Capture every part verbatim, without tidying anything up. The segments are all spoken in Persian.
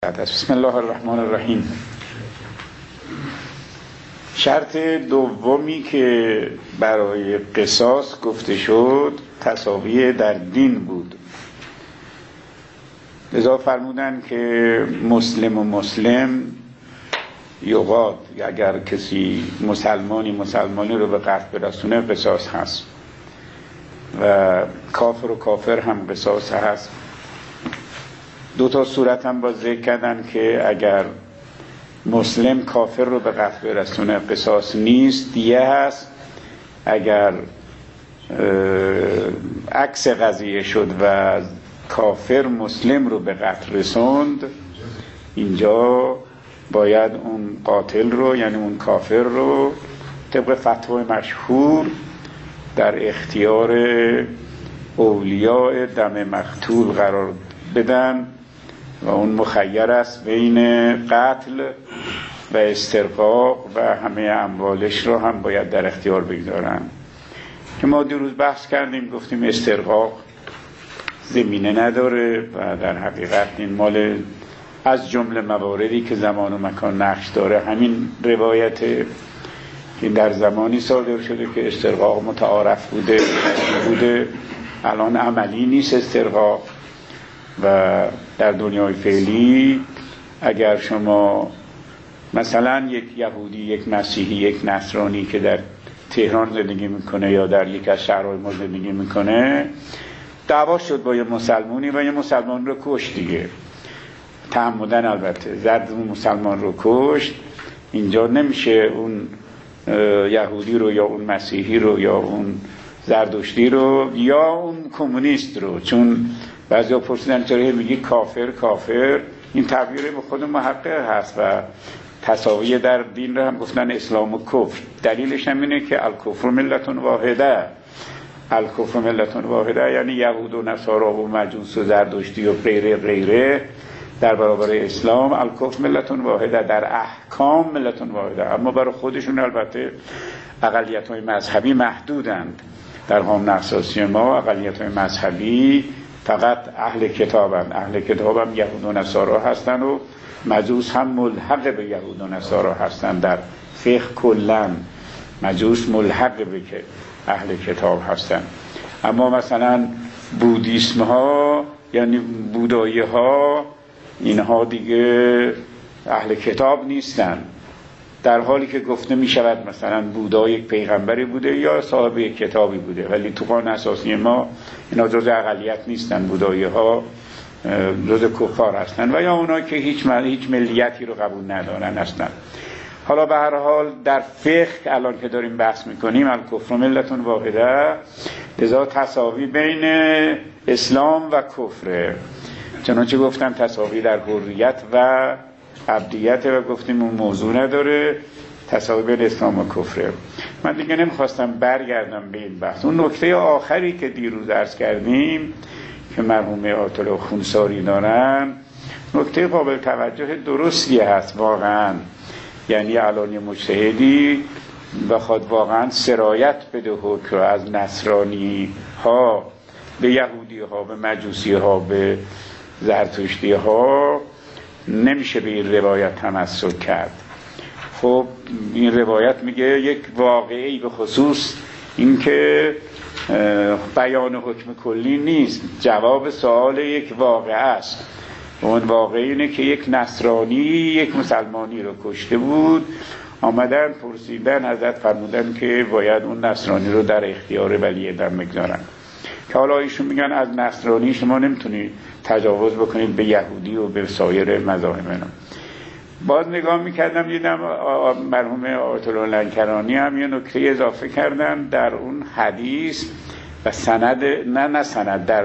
بسم الله الرحمن الرحیم. شرط دومی که برای قصاص گفته شد تساوی در دین بود. لذا فرمودن که مسلم و مسلم یقاد، اگر کسی مسلمانی مسلمانی رو به قتل برسونه قصاص هست و کافر و کافر هم قصاص هست. دو تا صورت هم با ذکر کردن که اگر مسلم کافر رو به قتل برسونه قصاص نیست، دیه هست. اگر عکس قضیه شد و کافر مسلم رو به قتل رسوند، اینجا باید اون قاتل رو، یعنی اون کافر رو، طبق فتوای مشهور در اختیار اولیاء دم مقتول قرار بدن و اون مخیر است بین قتل و استرقاق و همه اموالش رو هم باید در اختیار بگذارن. که ما دیروز بحث کردیم، گفتیم استرقاق زمینه نداره و در حقیقت این مال از جمله مواردی که زمان و مکان نقش داره. همین روایت که در زمانی صادر شده که استرقاق متعارف بوده بوده الان عملی نیست استرقاق. و در دنیای فعلی اگر شما مثلا یک یهودی، یک مسیحی، یک نصرانی که در تهران زندگی میکنه یا در یک از شهرهای ما زندگی میکنه، دعوا شد با یه مسلمانی و یه مسلمان رو کشت دیگه، تعمدن البته زد اون مسلمان رو کشت، اینجا نمیشه اون یهودی رو یا اون مسیحی رو یا اون زردشتی رو یا اون کمونیست رو، چون بعضی ها پرسیدن چرا میگی کافر کافر، این تعبیر به خود محقق هست و تساوی در دین رو هم گفتن اسلام و کفر. دلیلش هم اینه که الکفر ملتون واحده، الکفر ملتون واحده یعنی یهود و نصارا و مجوس و زردشتی و غیره غیره در برابر اسلام الکفر ملتون واحده، در احکام ملتون واحده، اما برای خودشون البته اقلیت‌های مذهبی محدودند. در قانون اساسی ما اقلیت‌های مذهبی فقط اهل کتابند. اهل کتابم یهود و نصارا هستند و مجوس هم ملحق به یهود و نصارا هستند. در فقه کلن مجوس ملحق به که اهل کتاب هستند. اما مثلا بودیسم ها یعنی بودایی ها، اینها دیگه اهل کتاب نیستند، در حالی که گفته می شود مثلا بودا یک پیغمبری بوده یا صاحب یک کتابی بوده، ولی تو قانون اساسی ما اینا جز اقلیت نیستن. بودایی ها جز کفار هستن و یا اونا که هیچ مل... هیچ ملیتی رو قبول ندارن هستن. حالا به هر حال در فقه الان که داریم بحث میکنیم الکفر ملتون واحده، لذا تساوی بین اسلام و کفره. چنانچه گفتم تساوی در حریت و عبدیت و گفتیم اون موضوع نداره، تساوی بین اسلام و کفره. من دیگه نمیخواستم برگردم به این بحث. اون نکته آخری که دیروز عرض کردیم که مرحوم آیت الله خونساری دارن، نکته قابل توجه درستی هست واقعا. یعنی الان مجتهدی بخواد واقعا سرایت بده حکم از نصرانی ها به یهودی ها، به مجوسی ها، به زرتشتی ها، نمیشه به این روایت تمسک کرد. خب این روایت میگه یک واقعی به خصوص این که بیان حکم کلی نیست، جواب سوال یک واقعه است. اون واقعی اینه که یک نصرانی یک مسلمانی رو کشته بود، آمدن پرسیدن، حضرت فرمودن که باید اون نصرانی رو در اختیار ولی دم بگذارن. که حالا ایشون میگن از نصرانی شما نمیتونید تجاوز بکنید به یهودی و به سایر مذاهب اینا. باز نگاه میکردم دیدم مرحوم آیت الله لنکرانی هم یه نکته اضافه کردن در اون حدیث و سند، نه نه سند، در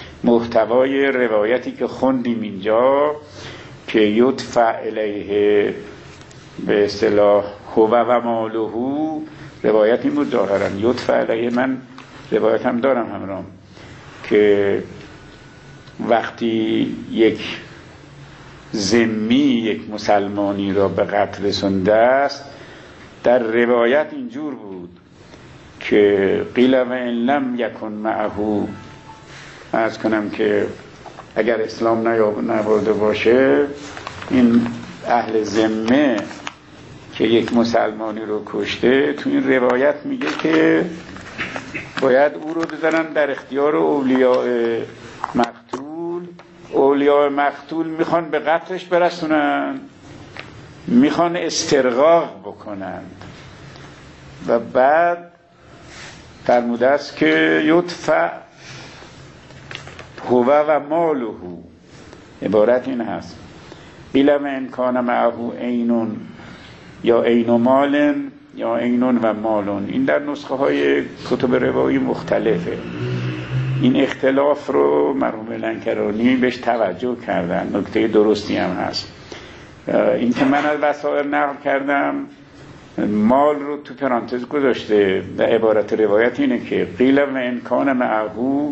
محتوای روایتی که خوندیم اینجا که یدفع الیه به اصطلاح هو و مالهو، روایت این بود ظاهرا یدفع الیه. من روایت هم دارم همرام که وقتی یک ذمی یک مسلمانی را به قتل رسونده است، در روایت اینجور بود که قیل و ان لم یکن معه، عرض کنم که اگر اسلام نیاورده باشه این اهل ذمه که یک مسلمانی رو کشته، تو این روایت میگه که باید او رو بزنن در اختیار اولیاء مقتول. اولیاء مقتول میخوان به قتلش برسونن، میخوان استرقاق بکنن و بعد فرموده است که یدفع هو و ماله. عبارت این هست: قیل و ان کان معه عین یا عین مال یا عین و مالون. این در نسخه های کتب روایی مختلفه. این اختلاف رو مرحوم لنکرانی بهش توجه کردن، نکته درستی هم هست. این که من از وسائل نقل کردم مال رو تو پرانتز گذاشته و عبارت روایت اینه که قیل و ان کان معه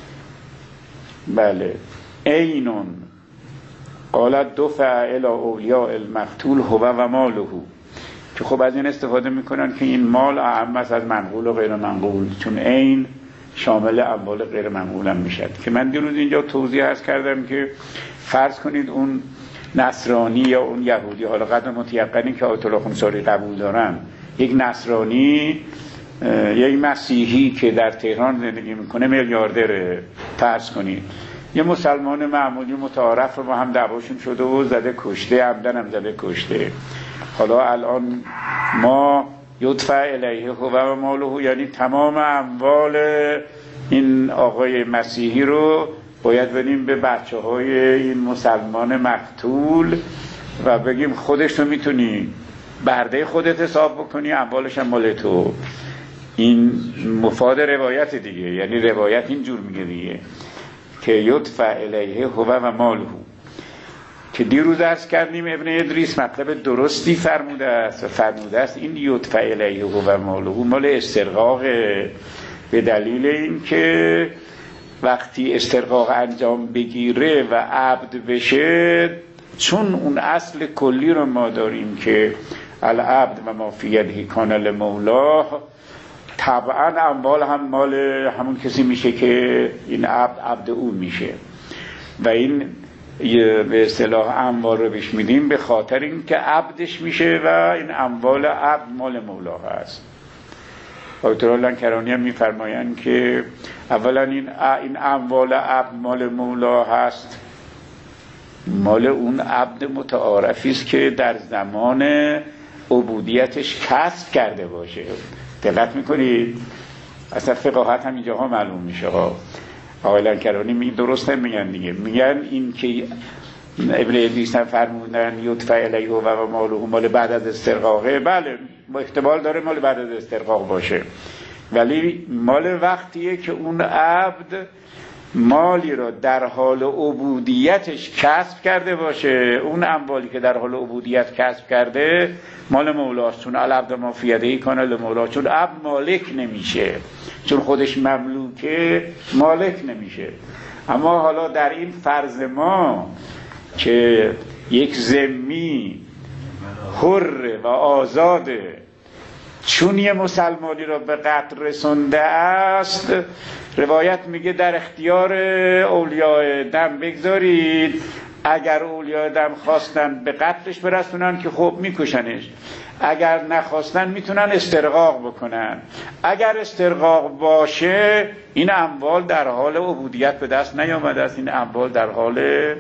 بله عینون قالت دفع الی اولیاء المقتول هو و ماله، که خب از این استفاده میکنن که این مال اعم است از منقول و غیر منقول، چون عین شامل اموال غیر منقول هم میشد. که من دیروز اینجا توضیح عرض کردم که فرض کنید اون نصرانی یا اون یهودی، حالا قدر متیقنی که آیت الله خمساری قبول دارن، یک نصرانی، یک مسیحی که در تهران زندگی میکنه میلیاردره، فرض کنید یه مسلمان معمولی متعارف رو با هم دعواشون شده و زده کشته، عمدن هم زده کشته. حالا الان ما یدفع الیه هو و ماله، یعنی تمام اموال این آقای مسیحی رو باید بدیم به بچه های این مسلمان مقتول و بگیم خودش تو میتونی برده خودت حساب بکنی، اموالش هم مال تو. این مفاد روایت دیگه، یعنی روایت اینجور میگه دیگه که یدفع الیه هو و ماله، که دیروز عرض کردیم ابن ادریس مطلب درستی فرموده است و فرموده است این یدفع الیه هو و ماله مال استرقاق، به دلیل این که وقتی استرقاق انجام بگیره و عبد بشه، چون اون اصل کلی رو ما داریم که العبد و ما فی یده کان لمولاه، طبعا اموال هم مال همون کسی میشه که این عبد عبد اون میشه و این به اصطلاح اموال رو بهش میدیم به خاطر این که عبدش میشه و این اموال عبد مال مولا هست. آیت الله لنکرانی هم میفرمایند که اولا این این اموال عبد مال مولا هست، مال اون عبد متعارفی است که در زمان عبودیتش کسب کرده باشه. دقت میکنید؟ اصلا فقاهت هم اینجاها معلوم میشه ها. آقای لنکرانی می درست میگن دیگه، میگن این که ابن ادریس هم فرمودن یدفع الیه و ماله مال بعد از استرقاقه، بله با احتمال داره مال بعد از استرقاق باشه، ولی مال وقتیه که اون عبد مالی رو در حال عبودیتش کسب کرده باشه. اون اموالی که در حال عبودیت کسب کرده مال مولاست، چون العبد ما فی یده کان لمولا، چون عبد مالک نمیشه، چون خودش مملوکه مالک نمیشه. اما حالا در این فرض ما که یک ذمی حر و آزاده، چون یه مسلمانی را به قتل رسونده است، روایت میگه در اختیار اولیاء دم بگذارید، اگر اولیاء دم خواستن به قتلش برسونن که خب میکشنش، اگر نخواستن میتونن استرقاق بکنن. اگر استرقاق باشه این اموال در حال عبودیت به دست نیامده است، این اموال در حال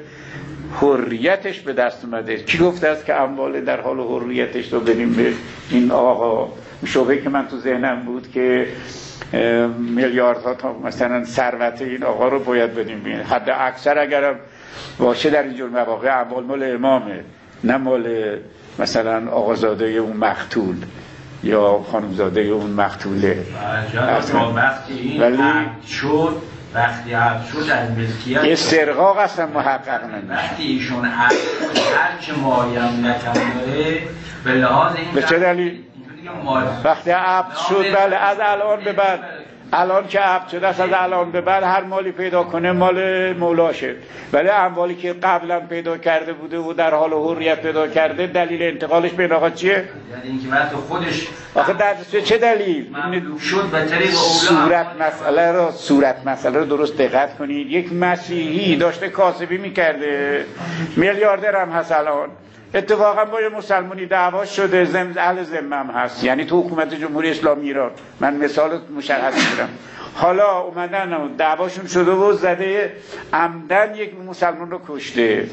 حریتش به دست اومده. کی گفته است که اموال در حال حریتش رو بدیم به این آقا؟ شبهه که من تو ذهنم بود که میلیاردها تا مثلا ثروت این آقا رو باید بدیم بین. حد اکثر اگر باشه در اینجور مواقع اموال مال امامه، نه مال مثلا آقازاده اون مقتول یا خانمزاده اون مقتوله. وقتی این ولی شد وقتی عبد شد در ملکیت استرقاق اصلا محقق نمیشه. وقتی ایشون عبد شد هر چه مالی هم نکنه به لحاظ این به چه دلیل؟ وقتی عبد شد بله از الان به بعد الان که عبد شده است از الان به بعد هر مالی پیدا کنه مال مولاشه، ولی اموالی که قبلا پیدا کرده بوده و در حال حریت پیدا کرده دلیل انتقالش به آقا چیه؟ یعنی اینکه بعد خودش آخه در چه دلیل؟ شد به طریق صورت مسئله رو صورت مسئله رو درست دقت کنید. یک مسیحی داشته کاسبی میکرده، میلیاردر هم هست الان، اتفاقا با یه مسلمانی دعوا شده، زم اهل ذمم هست، یعنی تو حکومت جمهوری اسلامی ایران، من مثال مشخص میگم. حالا اومدن دعواشون شده و زده عمدن یک مسلمان رو کشته.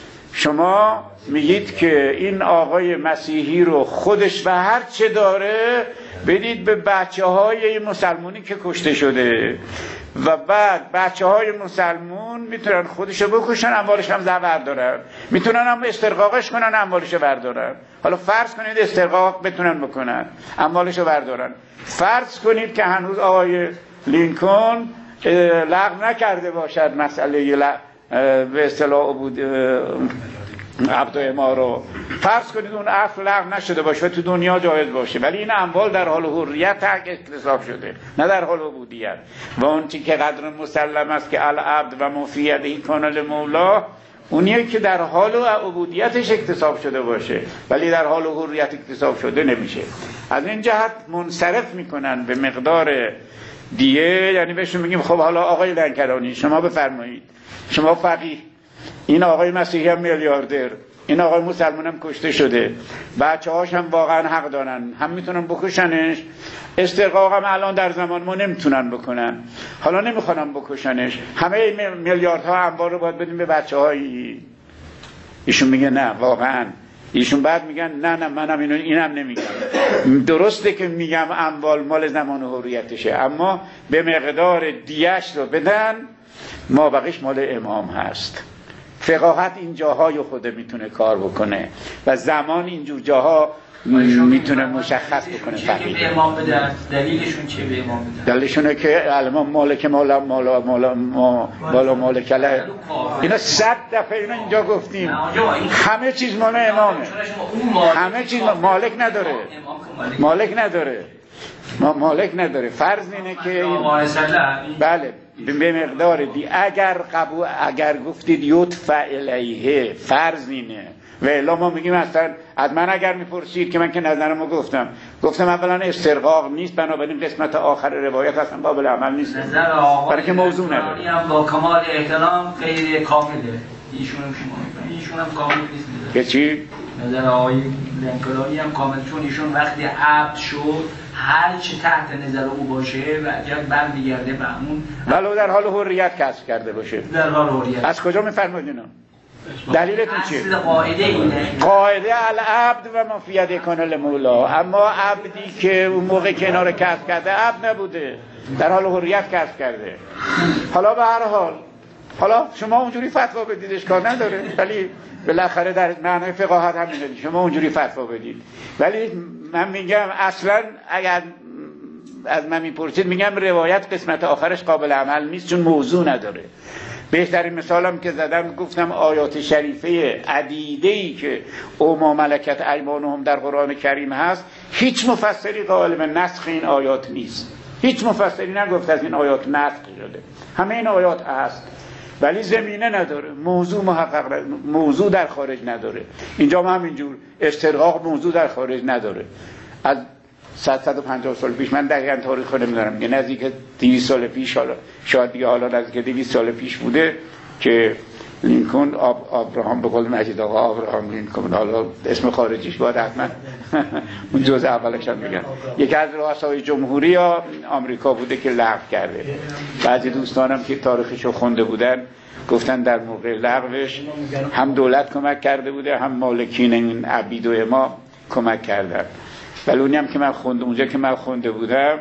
شما میگید که این آقای مسیحی رو خودش و هر چه داره بدید به بچه های این مسلمانی که کشته شده و بعد بچه های مسلمون میتونن خودشو بکشن، اموالش هم زبر دارن، میتونن هم استرقاقش کنن، اموالشو بردارن. حالا فرض کنید استرقاق بتونن بکنن، اموالشو بردارن. فرض کنید که هنوز آقای لینکن لغو نکرده باشد مسئله به اصطلاح بود عبد و اما رو، فرض کنید اون عفو لغو نشده باشه و تو دنیا جایز باشه، ولی این اموال در حال حریت اکتساب شده، نه در حال عبودیت. و اون چی که قدر مسلم است که العبد و مفیده کانال مولا، اونیه که در حال عبودیتش اکتساب شده باشه، ولی در حال حریت اکتساب شده نمیشه. از این جهت منصرف میکنن به مقدار دیه، یعنی بهشون میگیم خب حالا آقای لنکرانی شما بفرمایید، شما فقیه، این آقای مسیحی هم میلیاردر، این آقای مسلمان هم کشته شده، بچه هاش هم واقعا حق دارن، هم میتونن بکشنش، استرقاق هم الان در زمان ما نمیتونن بکنن، حالا نمیخوانم بکشنش، همه میلیاردها انبار رو باید بدیم به بچه هایی. ایشون میگه نه واقعا، ایشون بعد میگن نه نه منم اینو اینم نمیگم. درسته که میگم اموال مال زمان حریتشه، اما به مقدار دیش رو بدن، ما بقیش مال امام هست. فقاهت این جاهای خوده میتونه کار بکنه و زمان اینجور جاها میتونه مشخص بکنه. فقیه به امام بده، دلیلشون چیه به امام بده؟ دلیلشونه که الان مالک مولا مولا مولا مولا مالک له، اینا صد دفعه اینا اینجا گفتیم، همه چیز مال امامه، همه چیز مالک نداره، مالک نداره، ما مالک نداره. فرض اینه که بله به مقدار دی، اگر قبول اگر گفتید یدفع الیه، فرض اینه و الا ما میگیم اصلا از من اگر میپرسید که من که نظرمو گفتم گفتم اولا استرقاق نیست، بنابراین قسمت آخر روایت اصلا قابل عمل نیست، برای که موضوع نداره. هم با کمال احترام غیر کامله، ایشون هم شما ایشون هم کامل نیست. که چی؟ نظر آقای لنکرانی هم کامل، چون ایشون وقتی عبد شد هر چه تحت نظر او باشه و اگر برمیگرده به همون، ولو در حال حریت کسب کرده باشه. در حال حریت. از کجا میفرمایید اینا؟ دلیلتون چیه؟ اصل قاعده اینه، قاعده العبد و مفیده کانال مولا. اما عبدی که اون موقع کنار کسب کرده عبد نبوده، در حال حریت کسب کرده. حالا به هر حال، حالا شما اونجوری فتوا بدید اشکال نداره، ولی بالاخره در معنای فقاهت هم میدید شما اونجوری فتوا بدید. ولی من میگم اصلا اگر از من میپرسید میگم روایت قسمت آخرش قابل عمل نیست، چون موضوع نداره. بهترین مثالم که زدم گفتم آیات شریفه عدیده‌ای که او ما ملکت ایمانهم در قرآن کریم هست، هیچ مفسری قائل به نسخ این آیات نیست، هیچ مفسری نگفت از این آیات نسخ شده، همه این آیات هست ولی زمینه نداره، موضوع محقق، موضوع در خارج نداره. اینجا هم همینجور استرقاق موضوع در خارج نداره. از صد و پنجاه سال پیش، من دقیقاً تاریخ نمیدونم، یه نزدیک دویست سال پیش، حالا شاید دیگه حالا نزدیک دویست سال پیش بوده که لینکن آب آبراهام، به قول مجید آقا آبراهام لینکن، حالا اسم خارجیش باید حتما اون جزء اولش هم میگن، یکی از رؤسای جمهوری یا آمریکا بوده که لغو کرده. بعضی دوستانم که تاریخشو خونده بودن گفتن در موقع لغوش هم دولت کمک کرده بوده، هم مالکین این عبید و اما کمک کردن. ولی اونی هم که من خونده، اونجا که من خونده بودم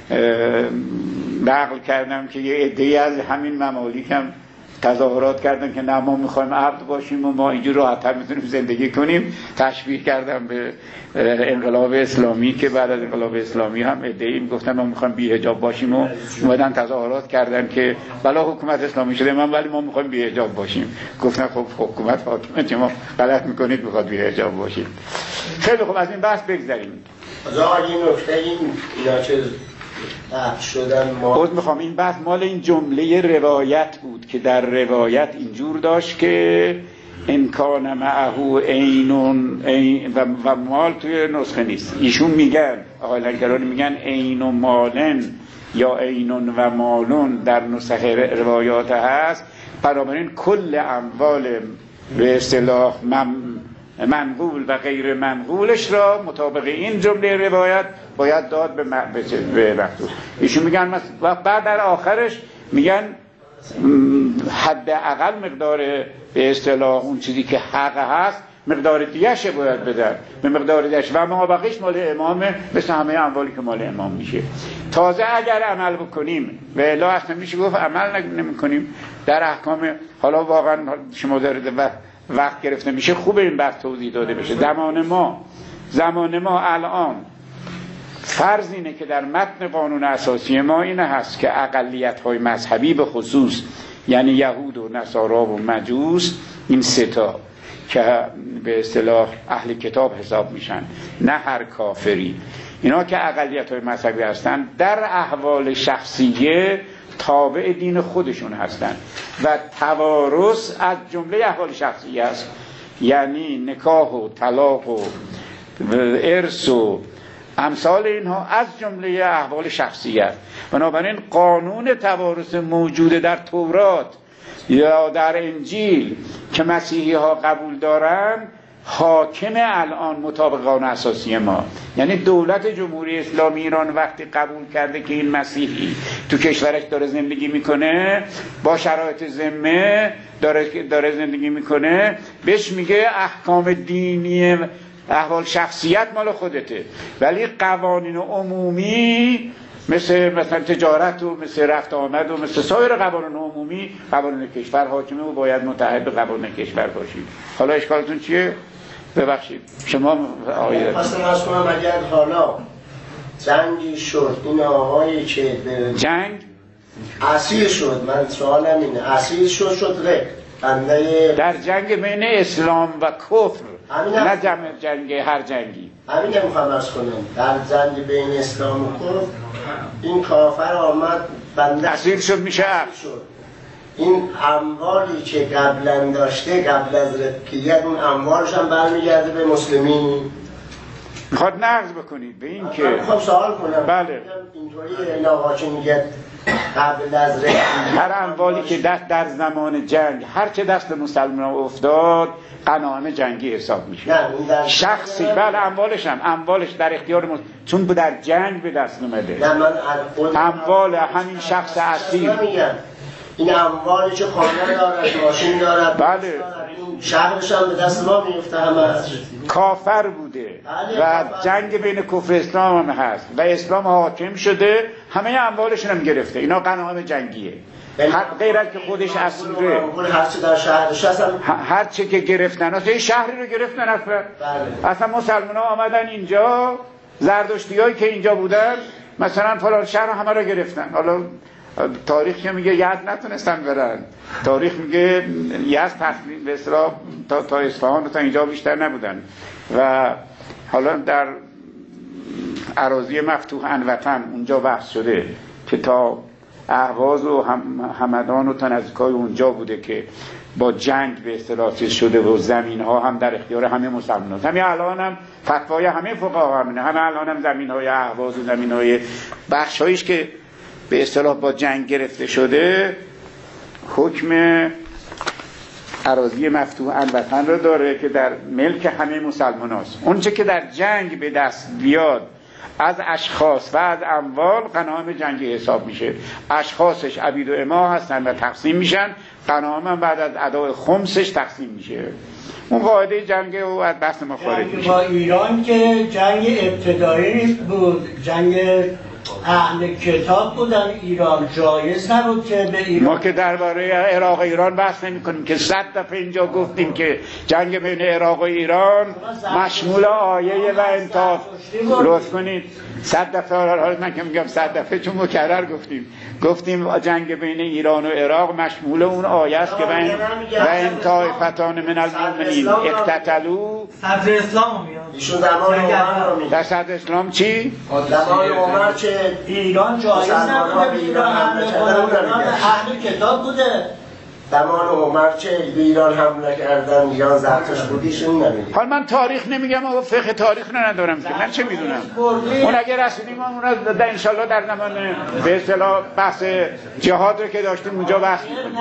نقل کردم که یه عده‌ای از همین ممالک هم تظاهرات کردن که نه ما میخوایم عبد باشیم و ما اینجور راحت‌تر میتونیم زندگی کنیم. تشبیه کردم به انقلاب اسلامی که بعد از انقلاب اسلامی هم عده‌ای میگفتن ما میخوایم بی حجاب باشیم و اومدن تظاهرات کردن که بلا حکومت اسلامی شده من ولی ما میخوایم بی حجاب باشیم. گفتن خب حکومت حاکمه، شما غلط میکنید میخواد بی حجاب باشید. خیلی خوب، از این بحث بگذریم. آقا این نکته این اینا چه عفو شدن ما خود میخوام این بحث مال این جمله روایت بود که در روایت اینجور داشت که امکان معهو عینون عین و, و مال توی نسخه نیست. ایشون میگن آقای لنگرانی میگن عین و مالن یا عینون و مالون در نسخه روایات هست، بنابراین کل اموال به اصطلاح منقول و غیر منقولش را مطابق این جمله روایت باید داد به به مقتول. ایشون میگن و بعد در آخرش میگن حد اقل مقدار به اصطلاح اون چیزی که حق هست مقدار دیگه‌ش باید بدن به مقدار دیگه‌ش و ما بقیش مال امامه، مثل همه اموالی که مال امام میشه. تازه اگر عمل بکنیم و الا اصلا میشه گفت عمل نمی‌کنیم در احکام. حالا واقعا شما دارید و وقت گرفته میشه خوب این بحث توضیح داده بشه. زمان ما زمان ما الان فرض اینه که در متن قانون اساسی ما اینه هست که اقلیت‌های مذهبی به خصوص یعنی یهود و نصارا و مجوس، این سه تا که به اصطلاح اهل کتاب حساب میشن، نه هر کافری، اینا که اقلیت‌های مذهبی هستن در احوال شخصیه تابع دین خودشون هستن و توارث از جمله احوال شخصیه است، یعنی نکاح و طلاق و ارث و امثال اینها از جمله احوال شخصیت. بنابراین قانون توارث موجود در تورات یا در انجیل که مسیحی ها قبول دارن حاکم الان مطابق قانون اساسی ما. یعنی دولت جمهوری اسلامی ایران وقتی قبول کرده که این مسیحی تو کشورش داره زندگی میکنه با شرایط ذمه داره داره زندگی میکنه، بهش میگه احکام دینی احوال شخصیت مال خودته، ولی قوانین عمومی مثل مثلا تجارت و مثل رفت آمد و مثل سایر قوانین عمومی قوانین کشور حاکمه و باید متحد به قوانین کشور باشید. حالا اشکالتون چیه؟ ببخشید شما آقای خواستم از کنم اگر حالا جنگی شد این آقایی که به جنگ اسیر شد، من سوالم اینه اسیر شد شد رک بنده در جنگ بین اسلام و کفر، نه جمع جنگ هر جنگی. همین که میخوام از کنم در جنگ بین اسلام و کفر این کافر آمد بنده اسیر شد میشه شد. این اموالی که قبلا داشته قبل از رکیت اون اموالش هم برمیگرده به مسلمین. میخواد نقض بکنید به این که میخوام سوال کنم. بله اینطوری این آقا که میگه قبل از رکیت هر اموالی که دست در زمان جنگ هر چه دست مسلمان افتاد غنایم جنگی حساب میشه. شخصی بله اموالش هم اموالش در اختیار مست... چون در جنگ به دست اومده. نه من اموال همین شخص اسیر این اموالی که خانه دارد ماشین دارد بله شهرش هم به دست ما میفته همه کافر بوده و جنگ بین کفر اسلام هم هست و اسلام حاکم شده، همه اموالشون هم گرفته. اینا غنایم جنگیه، غیر از که خودش اسیره. هر چه در شهرش هست هر چه که گرفتن اصلا این شهری رو گرفتن اصلا اصلا مسلمان ها آمدن اینجا، زردشتی هایی که اینجا بودن مثلا فلان شهر همه رو گرفتن. حالا تاریخ که میگه یزد نتونستن برن، تاریخ میگه یزد تصمیم به اصطلاح تا تا اصفهان و تا اینجا بیشتر نبودن و حالا در اراضی مفتوح انوطن اونجا بحث شده که تا اهواز و هم همدان و تا نزدیکای اونجا بوده که با جنگ به اصطلاح چیز شده و زمین ها هم در اختیار همه مسلمان هست. همین الان هم فتوای همه فقها همینه، همه الان هم زمین های اهواز و زمین های بخش هایش که به اصطلاح با جنگ گرفته شده حکم اراضی مفتوح انوطن رو داره که در ملک همه مسلمان هست. اون چه که در جنگ به دست بیاد از اشخاص و از اموال غنایم جنگی حساب میشه. اشخاصش عبید و اما هستن و تقسیم میشن، غنایم هم بعد از ادای خمسش تقسیم میشه. اون قاعده جنگ و از بحث ما خارج میشه. با ایران که جنگ ابتدایی بود، جنگ اهل کتاب بودن، ایران جایز نبود که به ایران. ما که درباره عراق ایران بحث نمی کنیم که صد دفعه اینجا گفتیم که جنگ بین عراق و ایران مشمول آیه و انتاف. لطف کنید صد دفعه، حالا من که میگم صد دفعه چون مکرر گفتیم گفتیم جنگ بین ایران و عراق مشمول اون آیه است که و این طایفتان من المؤمنین اقتتلوا. صدر اسلام میاد ایشون زمان عمر رو میگه. در صدر اسلام چی؟ زمان عمر که ایران جایز نبوده به ایران حمله کنه، اهل کتاب بوده. زمان عمر که به ایران حمله کردن ایران زرتش بودیشون نمیدید. حال من تاریخ نمیگم و فقه تاریخ رو ندارم که من چه میدونم. اون اگه رسیدیم اون در انشالله در زمان به اصطلاح بحث جهاد رو که داشتیم اونجا بحث میکنیم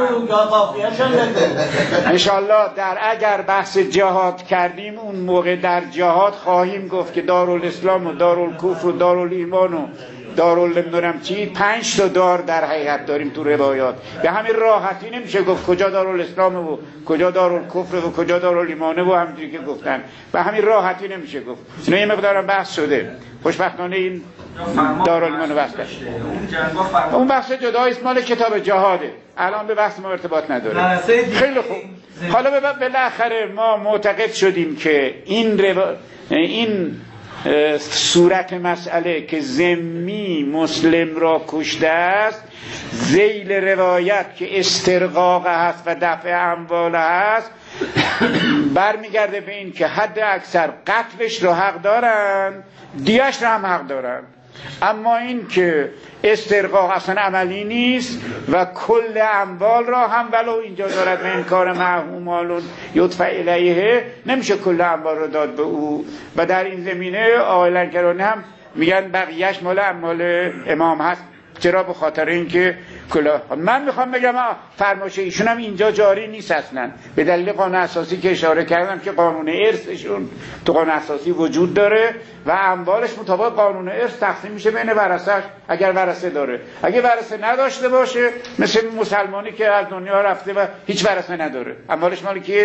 انشالله. در اگر بحث جهاد کردیم اون موقع در جهاد خواهیم گفت که دارالاسلام و دارالکفر و دارالایمان و دارال نمیدونم چی، پنج تا دار در حقیقت داریم تو روایات. به همین راحتی نمیشه گفت کجا دارالاسلام و کجا دارالکفر و کجا دارالایمان و همونجوری که گفتن. به همین راحتی نمیشه گفت. اینا یه مقدارم بحث شده. خوشبختانه این دارالایمان بحث داشته. اون بحث جداییست مال کتاب جهاده. الان به بحث ما ارتباط نداره. خیلی خوب. حالا بالاخره ما معتقد شدیم که این روا... این صورت مسئله که ذمی مسلم را کشته است ذیل روایت که استرقاق هست و دفع اموال هست برمیگرده به این که حد اکثر قتلش را حق دارن، دیش را هم حق دارن. اما این که استرقاق اصلا عملی نیست و کل اموال را هم ولو اینجا دارد و این کار معهو مالون یدفع الیه نمیشه کل اموال را داد به او. و در این زمینه آیلنگرانه هم میگن بقیهش مال اموال امام هست. چرا؟ به خاطر اینکه کلا من میخوام بگم فرمایش ایشون هم اینجا جاری نیست اصلا، به دلیل قانون اساسی که اشاره کردم که قانون ارثشون تو قانون اساسی وجود داره و اموالش مطابق قانون ارث تقسیم میشه بین ورثه‌اش اگر ورثه داره. اگه ورثه نداشته باشه مثل مسلمانی که از دنیا رفته و هیچ ورثه نداره، اموالش مال کیه؟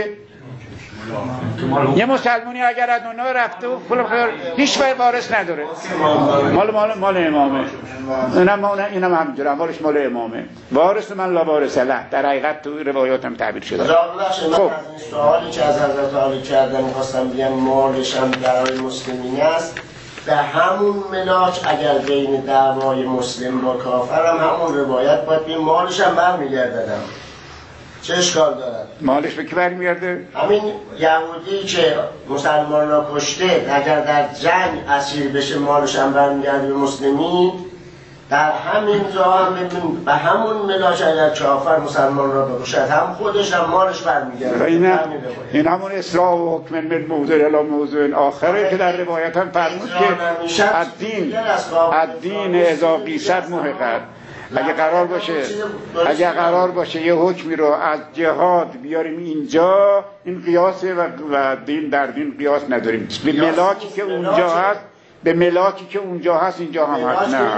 یه مسلمانی اگر از دنیا رفته و پول خیر هیچ وارث نداره، مال مال مال امامه. اینم اینم همینجوره، اموالش مال امامه. وارث من لا وارث له در حقیقت تو روایات هم تعبیر شده. خب سوالی که از حضرت علی کردن می‌خواستم بگم مالش هم برای مسلمین است. به همون ملاک اگر بین دعوای مسلم با کافر هم همون روایت باید بین مالش هم برمیگرددم. چه اشکال دارد؟ مالش به کی برمیگرده؟ همین یهودی که مسلمان را کشته اگر در جنگ اسیر بشه مالش هم برمیگرده به مسلمین. در همین جا هم ببین به همون ملاک اگر کافر مسلمان را بکشد هم خودش هم مالش برمیگرده. این, این همون اصلاح و حکم من موضوع الی موضوع آخره که در روایت هم فرمود که از دین از دین اذا قیصد محقر. اگه قرار باشه اگه قرار باشه یه حکمی رو از جهاد بیاریم اینجا این قیاسه و, و دین در دین قیاس نداریم. به ملاکی که اونجا هست به ملاکی که اونجا هست اینجا هم هست. نه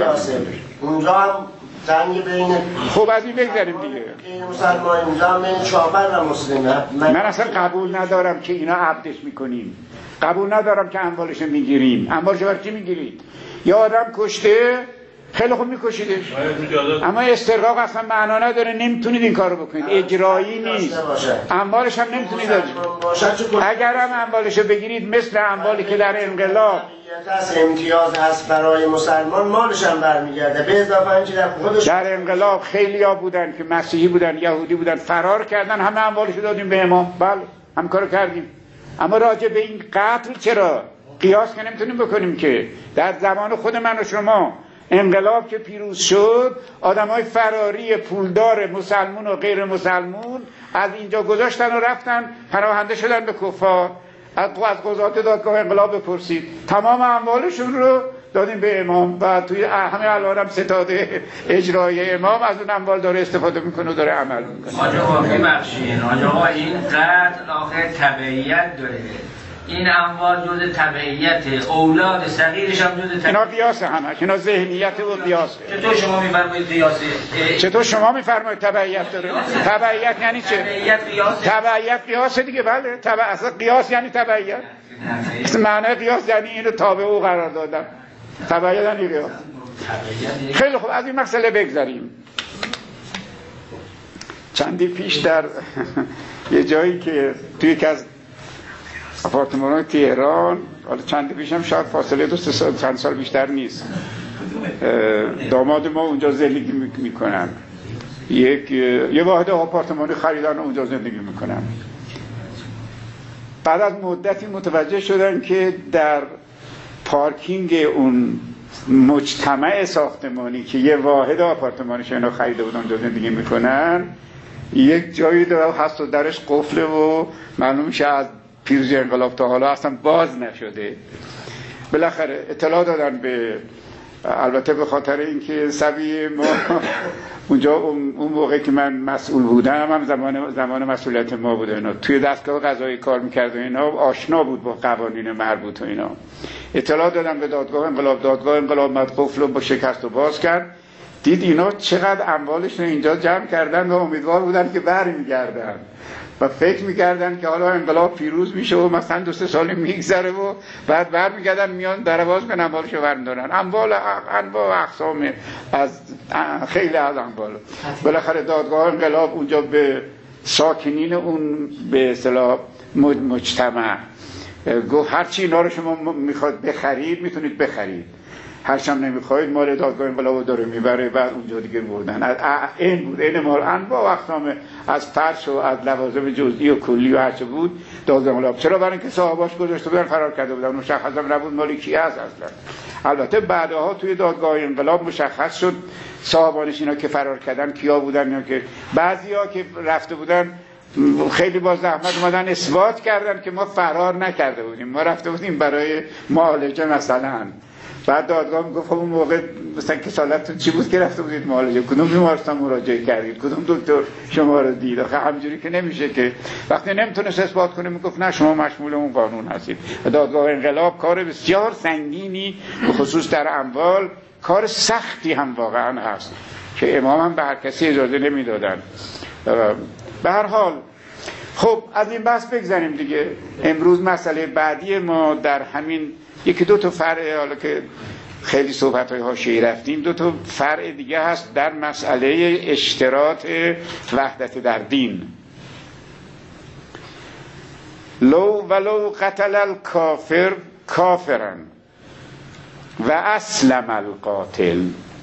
اونجا هم جنگ بین خب از این بگذاریم دیگه. مسلمان اونجا بین کافر و مسلمان. من اصلا قبول ندارم که اینا عبدش میکنیم، قبول ندارم که اموالش میگیریم. اموالش برای چی میگیرید؟ یا آدم کشته خیلی خوب میکشیدش، اما استرقاق اصلا معنا نداره، نمیتونید این کارو بکنید، اجرایی نیست. اموالش هم نمیتونید دارید. اگر هم اموالشو بگیرید مثل اموالی که در انقلاب امتیاز هست برای مسلمان مالش هم برمیگرده. به اضافه اینکه در خودش در انقلاب خیلیا بودن که مسیحی بودن یهودی بودن فرار کردن، همه اموالشو دادیم به امام. بله هم کارو کردیم. اما راجع به این قتل چرا قیاس که نمیتونیم بکنیم که در زمان خود من و شما انقلاب که پیروز شد آدمای فراری پولدار مسلمون و غیر مسلمون از اینجا گذاشتن و رفتن پناهنده شدن به کفار. از قضات دادگاه انقلاب بپرسید تمام اموالشون رو دادیم به امام و توی همه الان هم ستاده اجرای امام از اون اموال داره استفاده میکنه و داره عمل میکنه. آج آقا ببخشید، آج آقا این قتل آخر تبعیت داره، این اموال جز تبعیت، اولاد صغیرش هم جز تبعیت. اینا قیاسه همش، اینا ذهنیت و قیاسه. چطور شما میفرمایید قیاسه؟ چطور شما میفرمایید تبعیت داره؟ تبعیت یعنی چه؟ تبعیت قیاسه. تبعیت قیاسه دیگه. بله تبع اصلا قیاس یعنی تبعیت. اصلا معنی قیاس یعنی اینو تابع او قرار دادن. تبعیت یعنی قیاس. خیلی خوب از این مسئله بگذاریم. چندی پیش در یه جایی که توی یکی از آپارتمان‌های تهران، حالا چند پیشم شاید فاصله دو سه سال چند سال بیشتر نیست، داماد ما اونجا زندگی میکنن، یک یه واحد آپارتمانی خریدن و اونجا زندگی میکنن. بعد از مدتی متوجه شدن که در پارکینگ اون مجتمع ساختمانی که یه واحد آپارتمانیش اینا خریده بودن اونجا زندگی میکنن، یک جایی داره هست و درش قفله و معلوم میشه از پیروزی انقلاب تا حالا اصلا باز نشده. بالاخره اطلاع دادن به، البته به خاطر اینکه سبی ما اونجا اون موقع که من مسئول بودم هم زمان زمان مسئولیت ما بود اینا، توی دستگاه قضایی کار میکرد و اینا، آشنا بود با قوانین مربوط و اینا. اطلاع دادم به دادگاه انقلاب، دادگاه انقلاب مد قفل رو با شکست و باز کرد، دید اینا چقدر اموالش رو اینجا جمع کردن و امیدوار بودن که برمیگردن و فکر میکردن که حالا انقلاب پیروز میشه و مثلا دو سه سال میگذره و بعد برمیگردن میان در باز کنن اموالشو برمیدارن. اموال انواع اقسام، از خیلی از اموال. بالاخره دادگاه انقلاب اونجا به ساکنین اون به اصطلاح مجتمع گفت هرچی اینا رو شما میخواد بخرید میتونید بخرید، هرچم نمیخواید مال دادگاه انقلاب داره میبره. بعد اونجا دیگه بردن این بود، این مال انواع اقسام، از فرش و از لوازم جزئی و کلی و هرچه بود دادگاه انقلاب. چرا؟ برای اینکه صاحباش گذاشته بودن فرار کرده بودن، مشخصا نبود مالی کی هست اصلا. البته بعدها توی دادگاه انقلاب مشخص شد صاحبانش اینا که فرار کردن کیا بودن، یا که بعضیا که رفته بودن خیلی با زحمت اومدن اثبات کردن که ما فرار نکرده بودیم، ما رفته بودیم برای معالجه مثلا. بعد دادگاه میگفت خب اون موقع مثلا کسالتتون چی بود که رفته بودید معالجه، کدوم بیمارستان مراجعه کردید، کدوم دکتر شما رو دید؟ آخه همینجوری که نمیشه که. وقتی نمیتونست اثبات کنه میگفت نه شما مشمول اون قانون هستید. دادگاه انقلاب کار بسیار سنگینی به خصوص در اموال، کار سختی هم واقعا هست که امام هم به هر کسی اجازه نمیدادن. به هر حال خب از این بحث بگذاریم دیگه. امروز مسئله بعدی ما در همین یکی دو تا فرع، حالا که خیلی صحبت‌های حاشیه‌ای رفتیم، دو تا فرع دیگه هست در مسئله اشتراط وحدت در دین. لو ولو قتل الکافر کافرا و اسلم القاتل.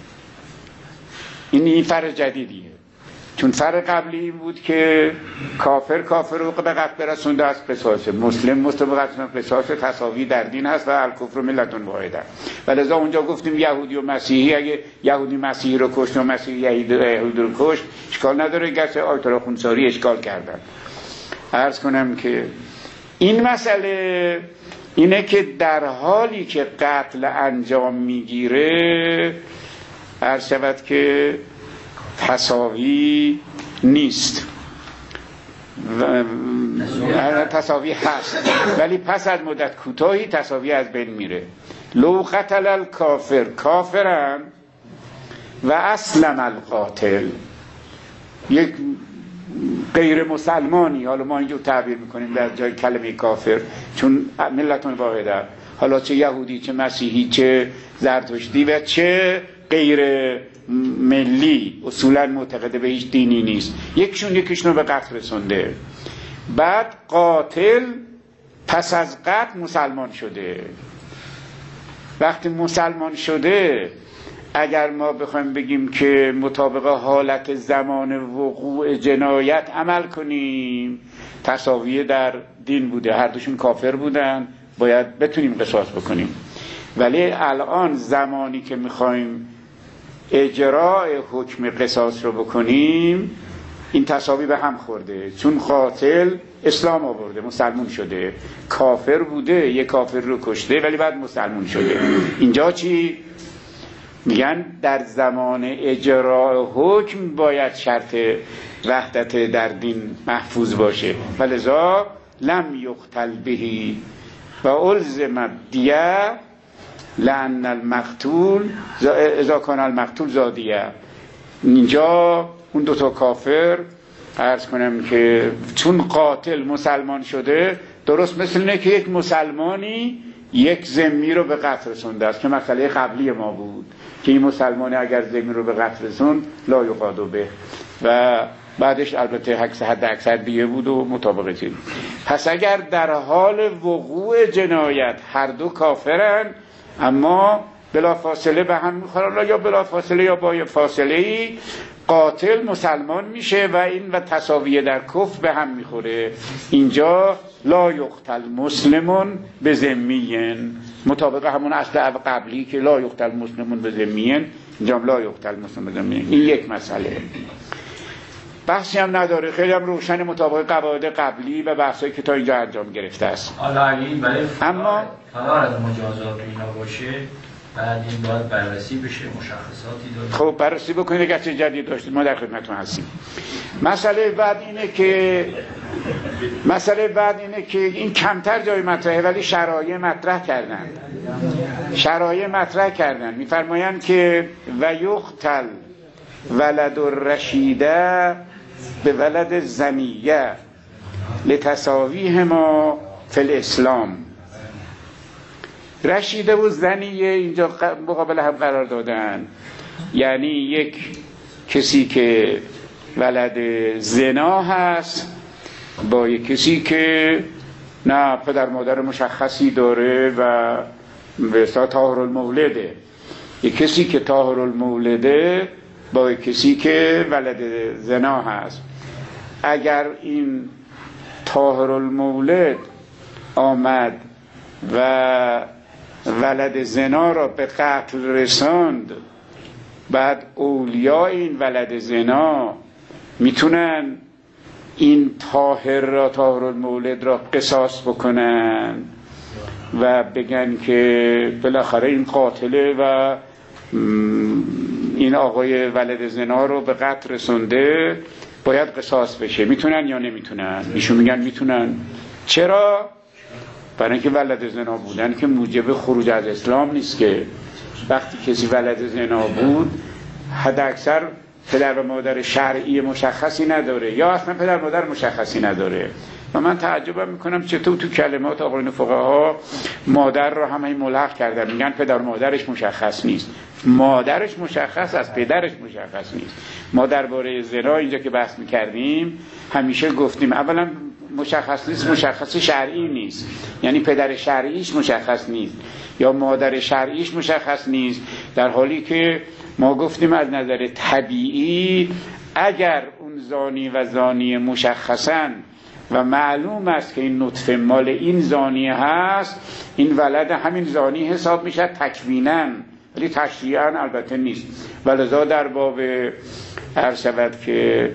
این این فرع جدیدیه، چون فرق قبلی این بود که کافر کافر رو به قتل برسونده از قصاص، مسلم مسلم به قتل قصاص، تساوی در دین هست و الکفر ملت واحده. ولذا اونجا گفتیم یهودی و مسیحی، اگه یهودی مسیحی رو کشت و مسیحی یهودی رو کشت اشکال نداره، گرچه آیت الله خونساری اشکال کردن. عرض کنم که این مسئله اینه که در حالی که قتل انجام میگیره عرض شود که تساوی نیست، تساوی هست ولی پس از مدت کوتاهی تساوی از بین میره. لو قتل الکافر کافرا و اسلم القاتل، یک غیر مسلمانی، حالا ما اینجا تعبیر میکنیم در جای کلمه کافر چون ملت واحده، حالا چه یهودی چه مسیحی چه زرتشتی و چه غیر ملی اصولا معتقده به هیچ دینی نیست، یکشون یکیشون رو به قتل رسونده. بعد قاتل پس از قتل مسلمان شده. وقتی مسلمان شده اگر ما بخوایم بگیم که مطابق حالت زمان وقوع جنایت عمل کنیم، تساوی در دین بوده، هر دوشون کافر بودن، باید بتونیم قصاص بکنیم. ولی الان زمانی که میخوایم اجراء حکم قصاص رو بکنیم این تساوی به هم خورده، چون قاتل اسلام آورده مسلمون شده، کافر بوده یک کافر رو کشته ولی بعد مسلمون شده. اینجا چی میگن؟ در زمان اجراء حکم باید شرط وحدت در دین محفوظ باشه، ولذا لم یقتل بهی و الزم دیه لأن المقتول اذا کان المقتول زادیه. اینجا اون دوتا کافر عرض کنم که چون قاتل مسلمان شده، درست مثل اینه که یک مسلمانی یک ذمی رو به قتل رسونده است که مسئله قبلی ما بود که این مسلمانی اگر ذمی رو به قتل رسوند لا یقاد به، و بعدش البته حد اکثر دیگه بود و مطابقه چیز. پس اگر در حال وقوع جنایت هر دو کافرن اما بلا فاصله به هم میخورن، یا بلا فاصله یا با فاصله ای قاتل مسلمان میشه و این و تساویه در کفر به هم میخوره. اینجا لا یقتل مسلمون به ذمیین، مطابق همون اصل قبلی که لا یقتل مسلمون به ذمیین، اینجا لا یقتل مسلمون به ذمیین. این یک مسئله، بحثی هم نداره، خیلی هم روشن مطابق قواعد قبلی و بحثایی که تا اینجا انجام گرفته است. حالا اگه این برای اما فرار از مجازات اینا باشه، بعد این باید بررسی بشه، مشخصاتی داره. خب بررسی بکنید اگر چه جدید داشتید، ما در خدمتتون هستیم. مسئله بعد اینه که مسئله بعد اینه که این کمتر جای مطرحه ولی شرایع مطرح کردن. شرایع مطرح کردن میفرمایند که و یقتل ولد الرشیده به ولد زنیه لتساویهما فی الاسلام. رشیده و زنیه اینجا مقابل هم قرار دادن، یعنی یک کسی که ولد زنا هست با یک کسی که نه پدر مادر مشخصی داره و به اصطلاح طاهر المولده، یک کسی که طاهر المولده با یک کسی که ولد زنا هست. اگر این طاهر المولد آمد و ولد زنا را به قتل رساند، بعد اولیاء این ولد زنا میتونن این طاهر را طاهر المولد را قصاص بکنن و بگن که بالاخره این قاتله و این آقای ولد زنا رو به قتل رسونده، باید قصاص بشه. میتونن یا نمیتونن؟ ایشون میگن میتونن. چرا؟ برای اینکه ولد زنا بودن که موجب خروج از اسلام نیست، که وقتی کسی ولد زنا بود حد اکثر پدر و مادر شرعی مشخصی نداره یا اصلا پدر مادر مشخصی نداره. و من تعجبم میکنم چطور تو کلمات آقایون فقها مادر رو همه ملحق کردن، میگن پدر و مادرش مشخص نیست. مادرش مشخص است، پدرش مشخص نیست. ما درباره زنا اینجا که بحث میکردیم همیشه گفتیم اولا مشخص نیست، مشخص شرعی نیست، یعنی پدر شرعیش مشخص نیست یا مادر شرعیش مشخص نیست، در حالی که ما گفتیم از نظر طبیعی اگر اون زانی و زانی مشخصاً و معلوم است که این نطفه مال این زانی هست، این ولد همین زانی حساب میشه تکویناً، ولی تشریعاً البته نیست. ولذا در باب عرض شود که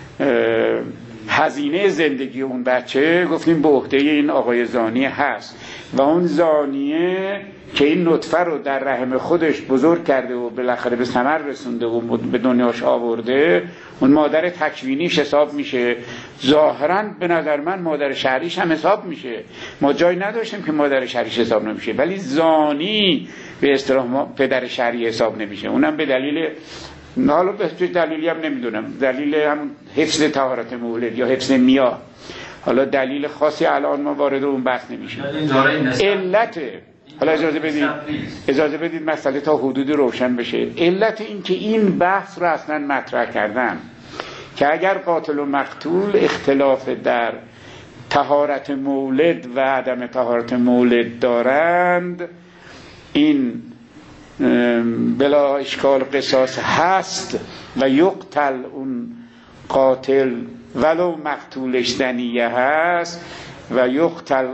هزینه زندگی اون بچه گفتیم به عهده این آقای زانی هست و اون زانیه که این نطفه رو در رحم خودش بزرگ کرده و بالاخره به ثمر رسونده و به دنیاش آورده، اون مادر تکوینیش حساب میشه. ظاهراً به نظر من مادر شرعیش هم حساب میشه، ما جایی نداشتیم که مادر شرعیش حساب نمیشه، ولی زانی به اصطلاح پدر شرعی حساب نمیشه. اونم به دلیل، حالا به دلیلی هم نمیدونم، دلیل هم حفظ طهارت مولد یا حفظ میاه، حالا دلیل خاصی الان ما وارد اون بحث نمیشیم. علت، حالا اجازه بدید اجازه بدید مسئله تا حدودی روشن بشه. علت این که این بحث رو اصلا مطرح کردن که اگر قاتل و مقتول اختلاف در طهارت مولد و عدم طهارت مولد دارند، این بلا اشکال قصاص هست و یقتل اون قاتل ولو مقتولش زنیه هست و یقتل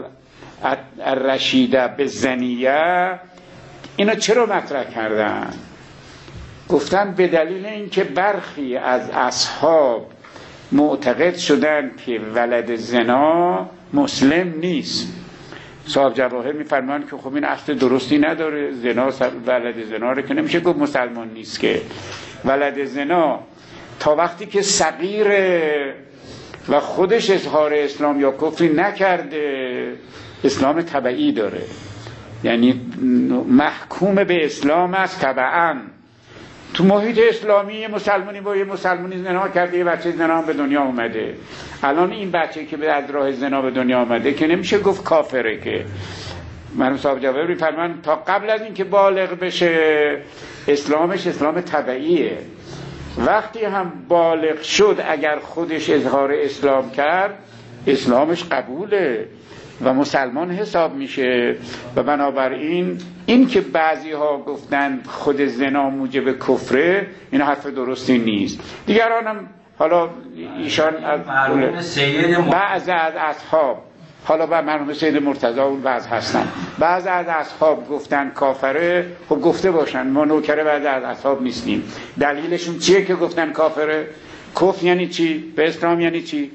الرشیده به زنیه. اینا چرا مطرح کردن؟ گفتن به دلیل اینکه برخی از اصحاب معتقد شدن که ولد زنا مسلم نیست. صاحب جواهر میفرمان که خب این اصل درستی نداره، زنا ولد زنا رو که نمیشه گفت مسلمان نیست، که ولد زنا تا وقتی که صغیره و خودش اظهار اسلام یا کفری نکرده اسلام تبعی داره، یعنی محکوم به اسلام است تبعاً. تو محیط اسلامی یه مسلمانی با یه مسلمانی زنا کرده، یه بچه زنا به دنیا اومده. الان این بچه که به از راه زنا به دنیا اومده که نمیشه گفت کافره، که مرحوم صاحب جواهر میفرمان تا قبل از اینکه بالغ بشه اسلامش اسلام تبعیه. وقتی هم بالغ شد اگر خودش اظهار اسلام کرد اسلامش قبوله، و مسلمان حساب میشه. و بنابراین این که بعضی ها گفتن خود زنا موجب کفره، این حرف درستی نیست. دیگران هم حالا ایشان از بعض از اصحاب، حالا با مرحوم سید مرتضی اون بعض هستن، بعض از اصحاب گفتن کافره، خب گفته باشن، ما نوکر بعض از اصحاب نیستیم. دلیلشون چیه که گفتن کافره؟ کفر یعنی چی؟ به اسلام یعنی چی؟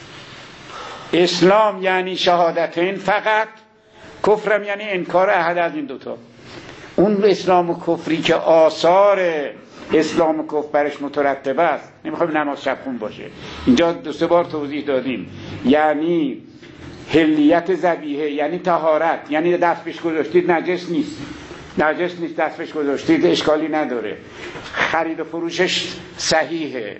اسلام یعنی شهادتین فقط، کفرم یعنی انکار احد از این دوتا. اون اسلام و کفری که آثار اسلام و کفر برش مترتب است، نمیخوایم نماز شبخون باشه، اینجا دو سه بار توضیح دادیم، یعنی حلیت ذبیحه، یعنی طهارت، یعنی دست پیش گذاشتید نجس نیست، نجس نیست دست پیش گذاشتید اشکالی نداره، خرید و فروشش صحیحه،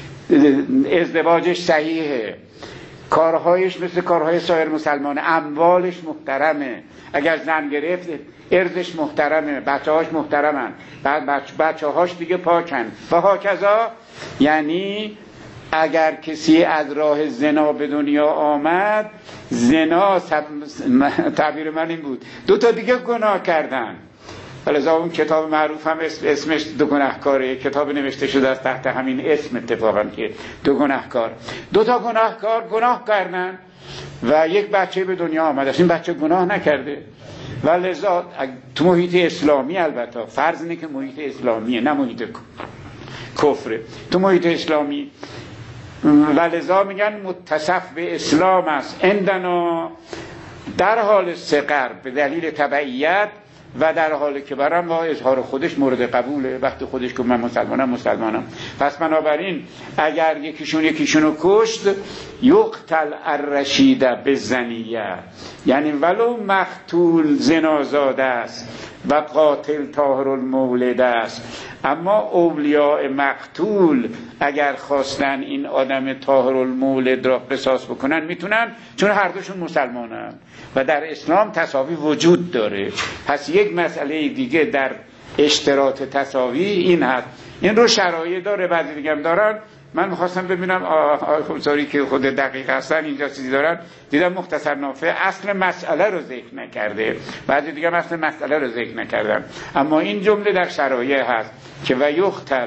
ازدواجش صحیحه، کارهایش مثل کارهای سایر مسلمان، اموالش محترمه، اگر زن گرفت ارزش محترمه، بچه هاش محترمن، بعد بچه, بچه هاش دیگه پاکن و هاکذا. یعنی اگر کسی از راه زنا به دنیا آمد، زنا سب... تعبیر من این بود، دو تا دیگه گناه کردن. فلذا اون کتاب معروف هم اسم اسمش دو گناهکاره، کتاب نوشته شده است تحت همین اسم اتفاقا که دو گناهکار، دو تا گناهکار گناه کردن و یک بچه به دنیا آمد است. این بچه گناه نکرده و لذا تو محیط اسلامی، البته فرض اینه که محیط اسلامیه نه محیط کفره، تو محیط اسلامی و لذا میگن متصف به اسلام است عندنا در حال صغر به دلیل تبعیت و در حال که برم با اظهار خودش مورد قبوله، وقتی خودش که من مسلمانم مسلمانم. پس بنابراین اگر یکیشون یکیشونو کشت، یقتل الرشید بالزنیه، یعنی ولو مقتول زنازاده است و قاتل طاهر المولد است، اما اولیاء مقتول اگر خواستن این آدم طاهر المولد را قصاص بکنن میتونن، چون هر دوشون مسلمانن و در اسلام تساوی وجود داره. پس یک مسئله دیگه در اشتراط تساوی این هست. این رو شرایط داره، بعضی دیگه هم دارن. من میخواستم ببینم آقای خمساری که خود دقیق هستن اینجا چیزی دارن، دیدم مختصر نافع اصل مسئله رو ذکر نکرده، بعضی دیگه اصل مسئله رو ذکر نکردن، اما این جمله در شرایع هست که و یختل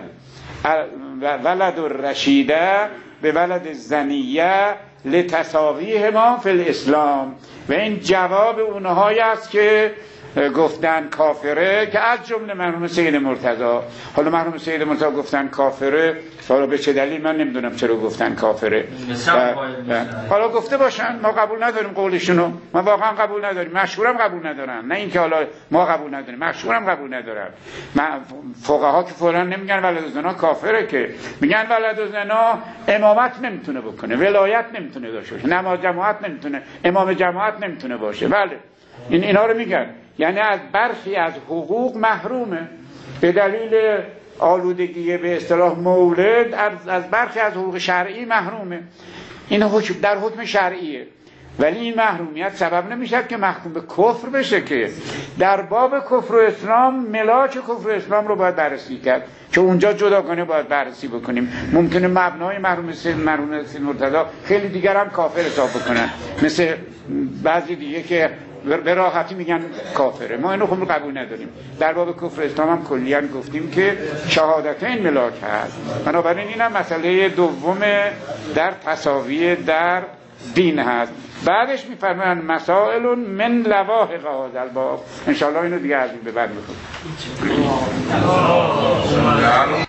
ولد الرشیده به ولد الزنیه لتساویه ما فی الاسلام. و این جواب اونهایی است که گفتن کافره، که از جمله مرحوم سید مرتضی. حالا مرحوم سید مرتضی گفتن کافره، حالا به چه دلیل من نمیدونم چرا گفتن کافره. حالا گفته باشن، ما قبول نداریم قولشونو، ما واقعا قبول نداریم، مشهورم قبول ندارن، نه اینکه حالا ما قبول نداریم، مشهورم قبول ندارن. فقها که فوراً نمیگن ولد زنا کافره، که میگن ولد زنا امامت نمیتونه بکنه، ولایت نمیتونه داشته باشه، نماز جماعت نمیتونه، امام جماعت نمیتونه باشه. بله این اینا رو میگن، یعنی از برخی از حقوق محرومه به دلیل آلودگی به اصطلاح مولد، از از برخی از حقوق شرعی محرومه. این حکم در حکم شرعیه، ولی این محرومیت سبب نمیشه که محکوم به کفر بشه. که در باب کفر و اسلام ملاک کفر و اسلام رو باید بررسی کرد، که اونجا جداگانه باید بررسی بکنیم. ممکنه مبنای مرحوم سید مرحوم سید مرتضی خیلی دیگر هم کافر حساب بکنن، مثل بعضی دیگه که به راحتی میگن کافره. ما اینو خب قبول نداریم. در باب کفر اسلام هم کلیاً گفتیم که شهادتین ملاک هست. بنابراین این هم مسئله دوم در تساوی در دین هست. بعدش میفرمایند مسائل من لواحق هذا الباب. ان شاء الله اینو دیگه از این به بعد میخونیم.